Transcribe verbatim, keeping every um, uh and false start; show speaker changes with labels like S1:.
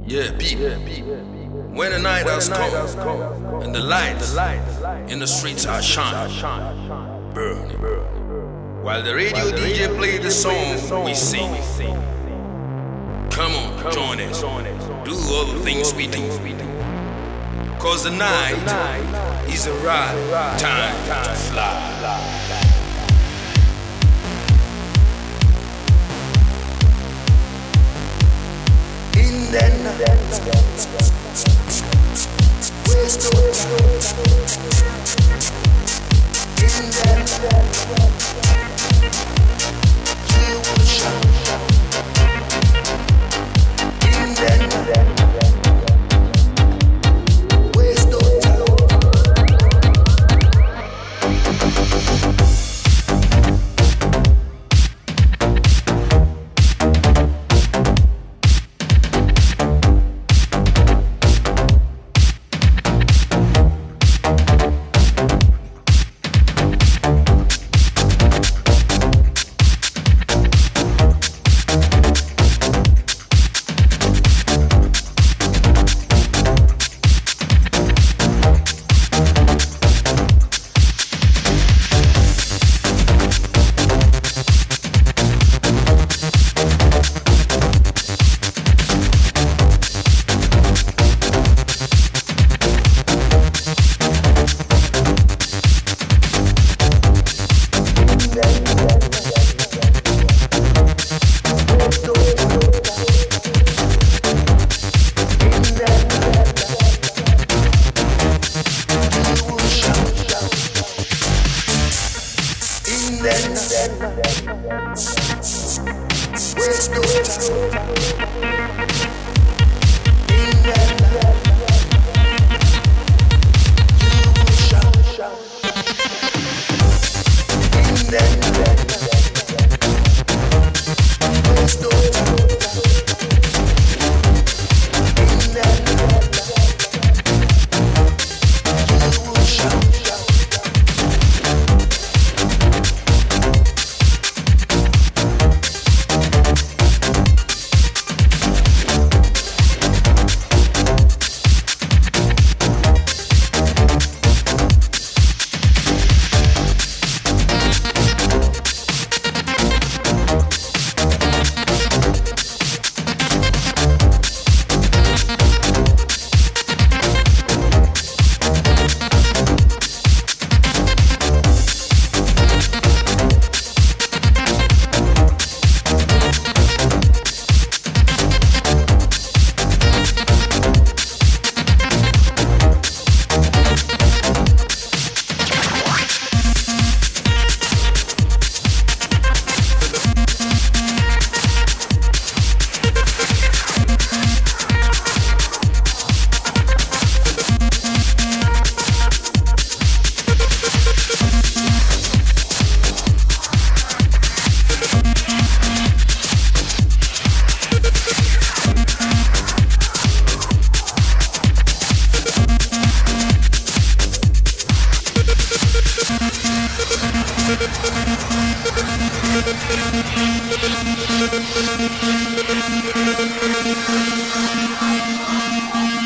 S1: Yeah, people. When the night has come and the lights in the streets are shining, burning, while the radio D J play the song we sing. Come on, join us. Do all the things we do. Cause the night is the right time to fly. In the night, waste no time. In the night, you will shine. In the night, waste no time.
S2: We'll be right back.